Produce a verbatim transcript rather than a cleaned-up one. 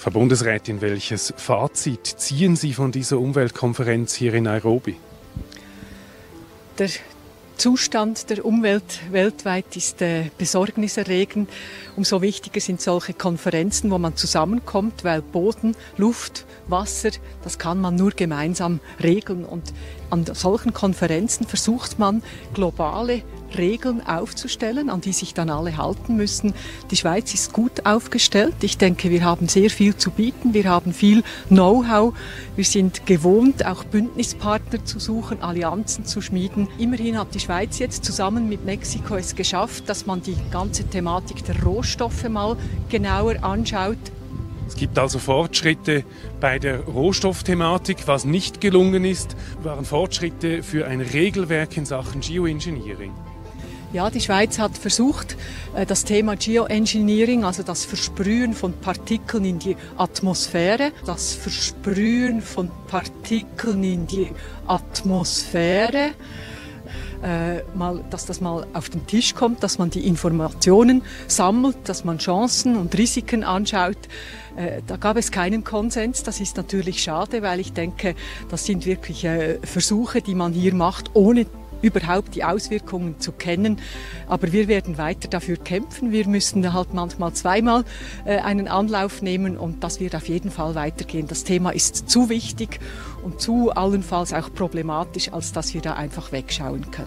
Frau Bundesrätin, welches Fazit ziehen Sie von dieser Umweltkonferenz hier in Nairobi? Der Zustand der Umwelt weltweit ist äh, besorgniserregend. Umso wichtiger sind solche Konferenzen, wo man zusammenkommt, weil Boden, Luft, Wasser, das kann man nur gemeinsam regeln. Und an solchen Konferenzen versucht man, globale Regeln aufzustellen, an die sich dann alle halten müssen. Die Schweiz ist gut aufgestellt. Ich denke, wir haben sehr viel zu bieten. Wir haben viel Know-how. Wir sind gewohnt, auch Bündnispartner zu suchen, Allianzen zu schmieden. Immerhin hat die Schweiz jetzt zusammen mit Mexiko es geschafft, dass man die ganze Thematik der Rohstoffe mal genauer anschaut. Es gibt also Fortschritte bei der Rohstoffthematik. Was nicht gelungen ist, waren Fortschritte für ein Regelwerk in Sachen Geoengineering. Ja, die Schweiz hat versucht, das Thema Geoengineering, also das Versprühen von Partikeln in die Atmosphäre, das Versprühen von Partikeln in die Atmosphäre, äh, mal, dass das mal auf den Tisch kommt, dass man die Informationen sammelt, dass man Chancen und Risiken anschaut. Äh, da gab es keinen Konsens. Das ist natürlich schade, weil ich denke, das sind wirklich äh, Versuche, die man hier macht, ohne überhaupt die Auswirkungen zu kennen. Aber wir werden weiter dafür kämpfen. Wir müssen halt manchmal zweimal äh, einen Anlauf nehmen und das wird auf jeden Fall weitergehen. Das Thema ist zu wichtig und zu allenfalls auch problematisch, als dass wir da einfach wegschauen können.